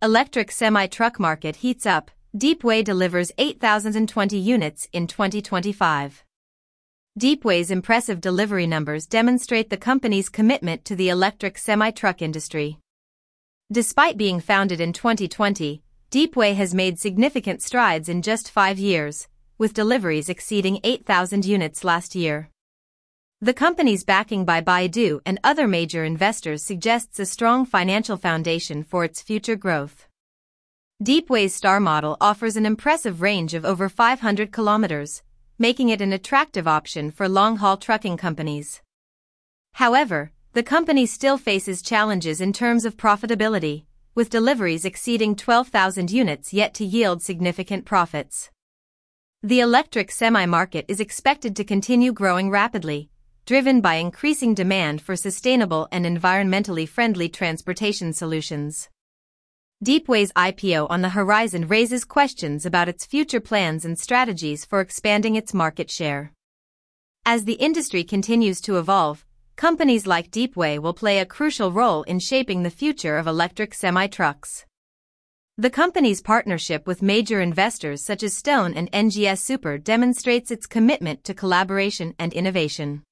Electric semi-truck market heats up. Deepway delivers 8,020 units in 2025. Deepway's impressive delivery numbers demonstrate the company's commitment to the electric semi-truck industry. Despite being founded in 2020, Deepway has made significant strides in just 5 years, with deliveries exceeding 8,000 units last year. The company's backing by Baidu and other major investors suggests a strong financial foundation for its future growth. Deepway's Star model offers an impressive range of over 500 kilometers, making it an attractive option for long-haul trucking companies. However, the company still faces challenges in terms of profitability, with deliveries exceeding 12,000 units yet to yield significant profits. The electric semi-market is expected to continue growing rapidly, driven by increasing demand for sustainable and environmentally friendly transportation solutions. Deepway's IPO on the horizon raises questions about its future plans and strategies for expanding its market share. As the industry continues to evolve, companies like Deepway will play a crucial role in shaping the future of electric semi-trucks. The company's partnership with major investors such as Stone and NGS Super demonstrates its commitment to collaboration and innovation.